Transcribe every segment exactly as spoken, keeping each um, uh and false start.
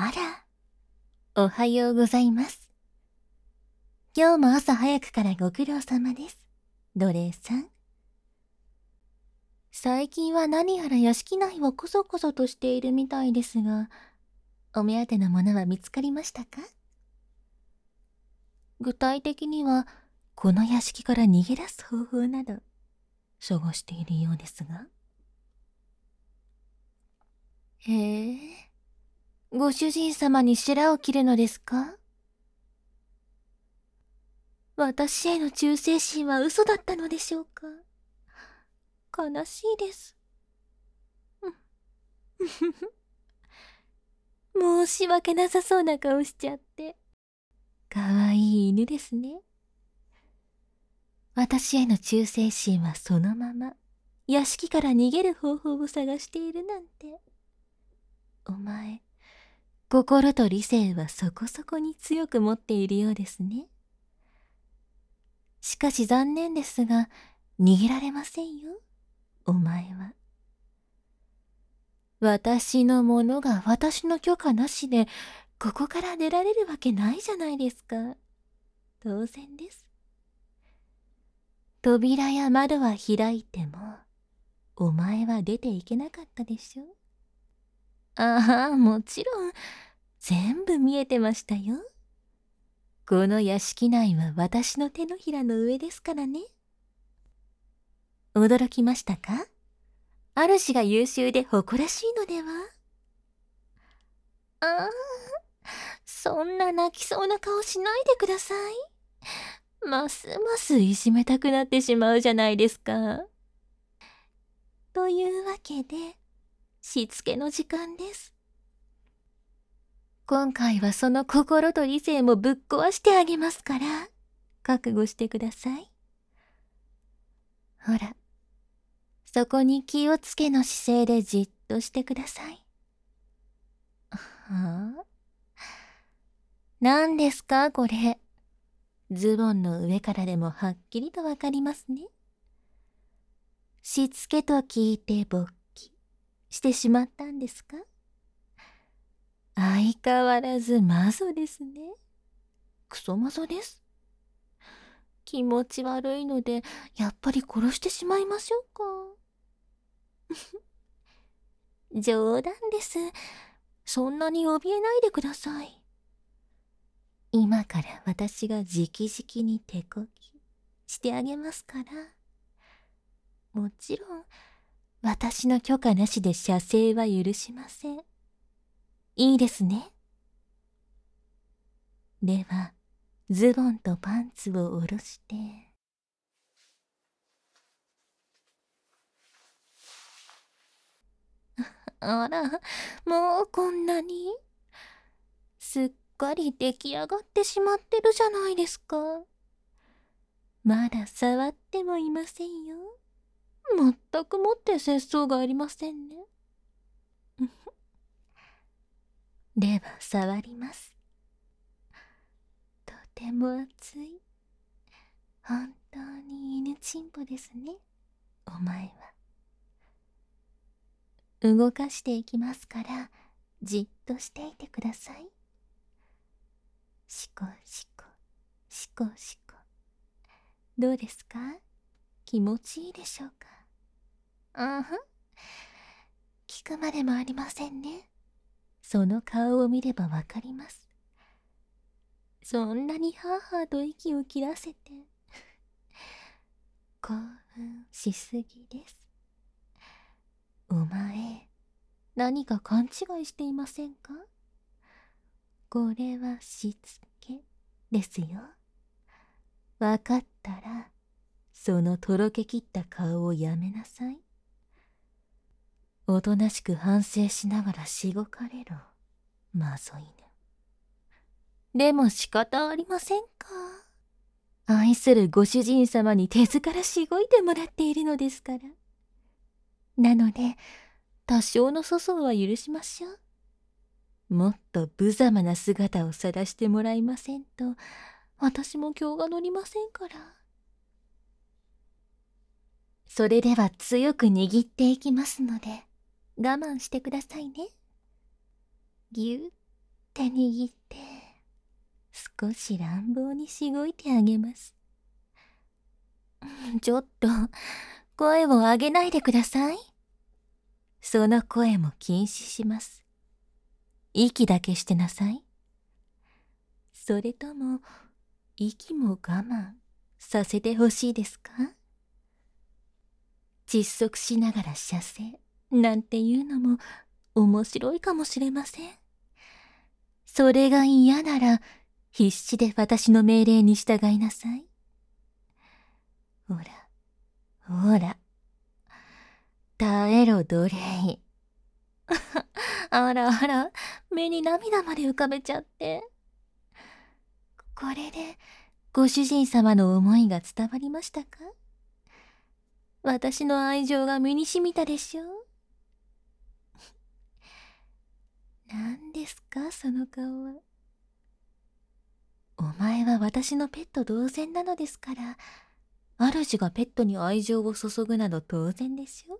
あら、おはようございます。今日も朝早くからご苦労様です。奴隷さん。最近は何やら屋敷内をこそこそとしているみたいですが、お目当てのものは見つかりましたか？具体的には、この屋敷から逃げ出す方法など、探しているようですが。へえ、ご主人様に白を切るのですか？私への忠誠心は嘘だったのでしょうか？悲しいです。申し訳なさそうな顔しちゃって。かわいい犬ですね。私への忠誠心はそのまま、屋敷から逃げる方法を探しているなんて。お前、心と理性はそこそこに強く持っているようですね。しかし残念ですが、逃げられませんよ、お前は。私のものが私の許可なしで、ここから出られるわけないじゃないですか。当然です。扉や窓は開いても、お前は出ていけなかったでしょ？ああ、もちろん、全部見えてましたよ。この屋敷内は私の手のひらの上ですからね。驚きましたか？主が優秀で誇らしいのでは？ああ、そんな泣きそうな顔しないでください。ますますいじめたくなってしまうじゃないですか。というわけで、しつけの時間です。今回はその心と理性もぶっ壊してあげますから、覚悟してください。ほら、そこに気をつけの姿勢でじっとしてください。はあ？何ですかこれ。ズボンの上からでもはっきりとわかりますね。しつけと聞いて勃起してしまったんですか？相変わらずマゾですね。クソマゾです。気持ち悪いので、やっぱり殺してしまいましょうか。冗談です。そんなに怯えないでください。今から私が直々に手こきしてあげますから。もちろん、私の許可なしで射精は許しません。いいですね。では、ズボンとパンツを下ろして。あら、もうこんなに？すっかり出来上がってしまってるじゃないですか。まだ触ってもいませんよ。全くもって節操がありませんね。では触ります。とても熱い。本当に犬ちんぽですね、お前は。動かしていきますから、じっとしていてください。しこしこ、しこしこ。どうですか？気持ちいいでしょうか？うんふん。聞くまでもありませんね。その顔を見ればわかります。そんなにハーハーと息を切らせて。興奮しすぎです。お前、何か勘違いしていませんか？これはしつけですよ。わかったら、そのとろけきった顔をやめなさい。おとなしく反省しながらしごかれろ、マゾ犬。でも仕方ありませんか。愛するご主人様に手ずからしごいてもらっているのですから。なので、多少の粗相は許しましょう。もっと無様な姿を晒してもらいませんと、私も今日が乗りませんから。それでは強く握っていきますので、我慢してくださいね。ぎゅって握って、少し乱暴にしごいてあげます。ちょっと、声を上げないでください。その声も禁止します。息だけしてなさい。それとも、息も我慢させてほしいですか？窒息しながら射精なんていうのも面白いかもしれません。それが嫌なら必死で私の命令に従いなさい。ほら、ほら。耐えろ奴隷。あらあら、目に涙まで浮かべちゃって。これでご主人様の思いが伝わりましたか？私の愛情が身に染みたでしょう？何ですかその顔は。お前は私のペット同然なのですから、主がペットに愛情を注ぐなど当然でしょ。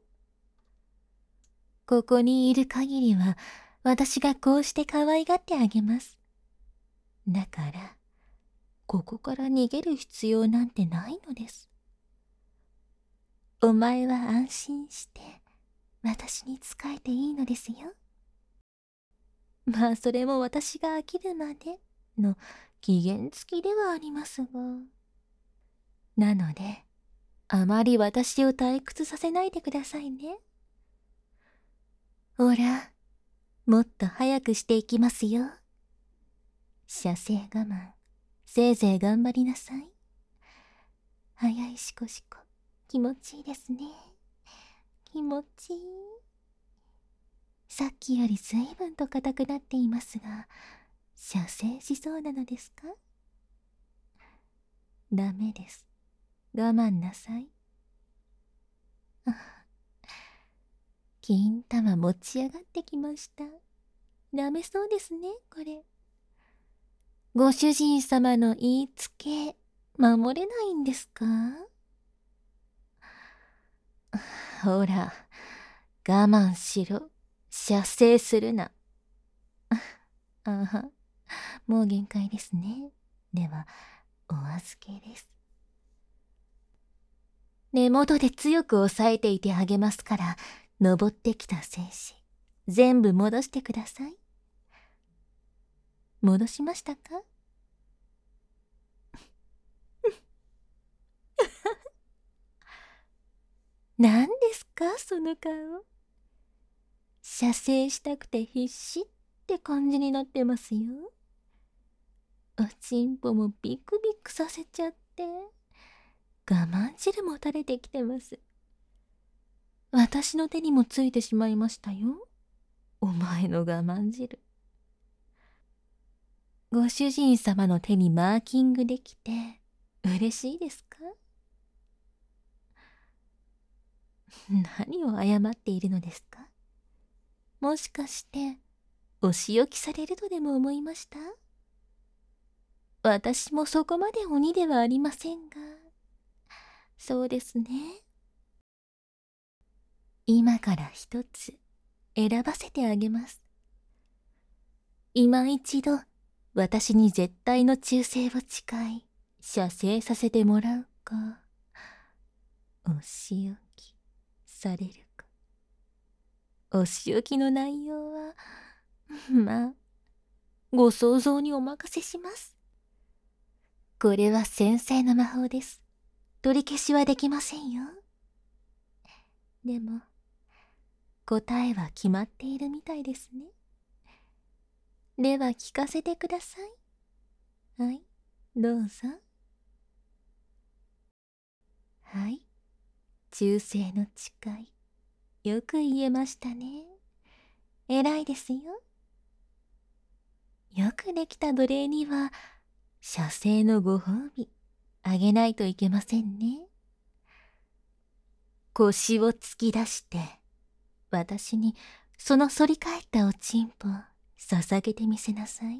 ここにいる限りは私がこうして可愛がってあげます。だからここから逃げる必要なんてないのです。お前は安心して私に仕えていいのですよ。まあそれも私が飽きるまでの期限付きではありますが。なのであまり私を退屈させないでくださいね。ほら、もっと早くしていきますよ。射精我慢、せいぜい頑張りなさい。早いしこしこ、気持ちいいですね。気持ちいい。さっきよりずいぶんと硬くなっていますが、射精しそうなのですか？ダメです。我慢なさい。金玉持ち上がってきました。ダメそうですね、これ。ご主人様の言いつけ、守れないんですか？ほら、我慢しろ。射精するな。あは、もう限界ですね。では、お預けです。根元で強く押さえていてあげますから、登ってきた精子、全部戻してください。戻しましたか？何ですかその顔。射精したくて必死って感じになってますよ。おちんぽもビクビクさせちゃって、我慢汁も垂れてきてます。私の手にもついてしまいましたよ。お前の我慢汁。ご主人様の手にマーキングできて嬉しいですか？何を謝っているのですか？もしかしてお仕置きされるとでも思いました？私もそこまで鬼ではありませんが。そうですね。今から一つ選ばせてあげます。今一度私に絶対の忠誠を誓い射精させてもらうか、お仕置きされるか。お仕置きの内容はまあご想像にお任せします。これは先生の魔法です。取り消しはできませんよ。でも答えは決まっているみたいですね。では聞かせてください。はい、どうぞ。はい、忠誠の誓い、よく言えましたね。偉いですよ。よくできた奴隷には射精のご褒美あげないといけませんね。腰を突き出して私にその反り返ったおちんぽ捧げてみせなさい。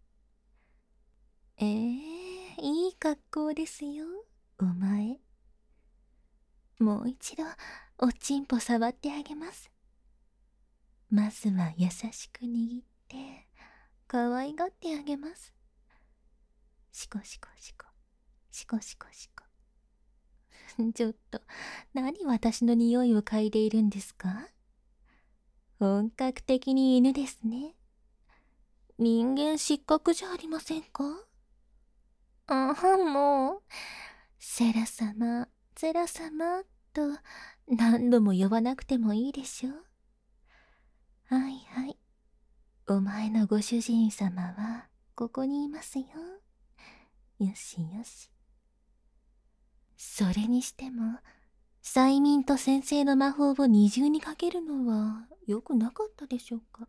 ええー、いい格好ですよお前。もう一度おちんぽ触ってあげます。まずは優しく握って可愛がってあげます。シコシコシコ、シコシコシコ。ちょっと、何私の匂いを嗅いでいるんですか？本格的に犬ですね。人間失格じゃありませんか？ああ、もう、セラ様、セラ様、と何度も呼ばなくてもいいでしょ。はいはい。お前のご主人様は、ここにいますよ。よしよし。それにしても、催眠と先生の魔法を二重にかけるのは良くなかったでしょうか。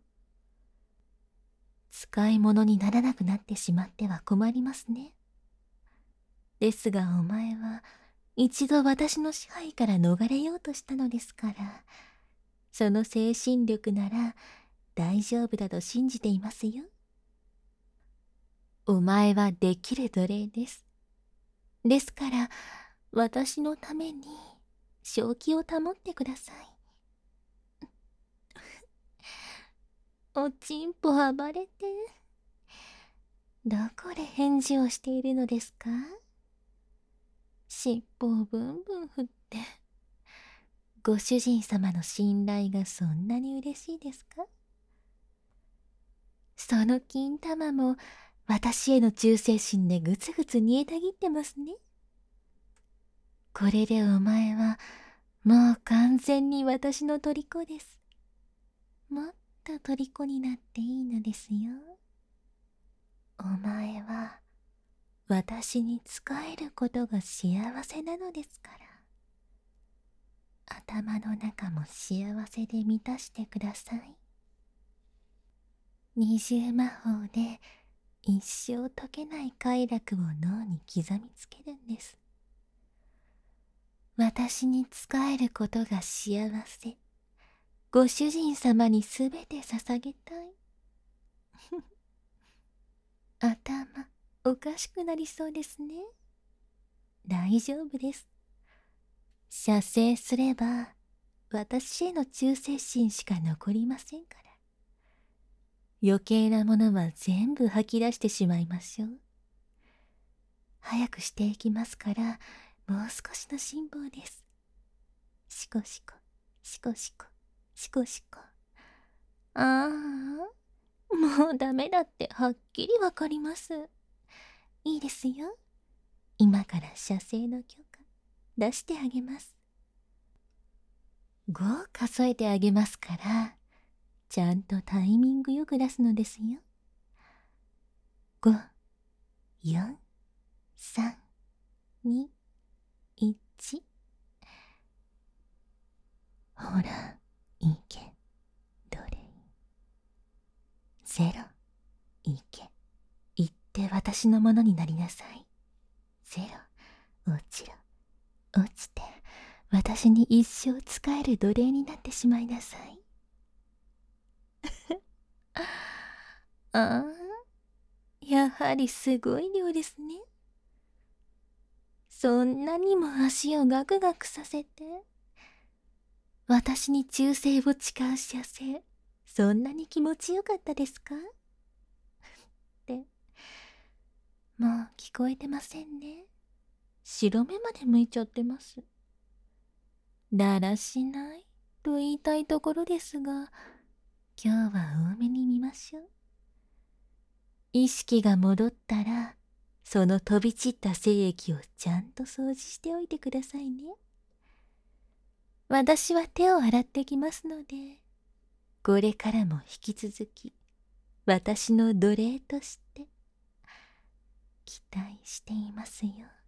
使い物にならなくなってしまっては困りますね。ですがお前は一度私の支配から逃れようとしたのですから、その精神力なら大丈夫だと信じていますよ。お前はできる奴隷です。ですから私のために正気を保ってください。おちんぽ暴れて、どこで返事をしているのですか？尻尾をブンブン振って。ご主人様の信頼がそんなに嬉しいですか？その金玉も私への忠誠心でぐつぐつ煮えたぎってますね。これでお前はもう完全に私の虜です。もっと虜になっていいのですよ。お前は私に仕えることが幸せなのですから、頭の中も幸せで満たしてください。二重魔法で一生解けない快楽を脳に刻みつけるんです。私に仕えることが幸せ、ご主人様にすべて捧げたい。頭おかしくなりそうですね。大丈夫です。射精すれば私への忠誠心しか残りませんから。余計なものは全部吐き出してしまいましょう。早くしていきますから、もう少しの辛抱です。シコシコ、シコシコ、シコシコ。ああ、もうダメだってはっきりわかります。いいですよ。今から射精の許可出してあげます。ご数えてあげますから、ちゃんとタイミングよく出すのですよ。ご、よん、さん、に、いち。ほら、いけ、どれ。ゼロ、いけ、言って私のものになりなさい。ゼロ、落ちろ、落ちて、私に一生仕える奴隷になってしまいなさい。ああ、やはりすごい量ですね。そんなにも足をガクガクさせて。私に忠誠を誓う射精、そんなに気持ちよかったですか？って、もう聞こえてませんね。白目まで向いちゃってます。だらしないと言いたいところですが、今日は多めに見ましょう。意識が戻ったら、その飛び散った精液をちゃんと掃除しておいてくださいね。私は手を洗ってきますので、これからも引き続き私の奴隷として期待していますよ。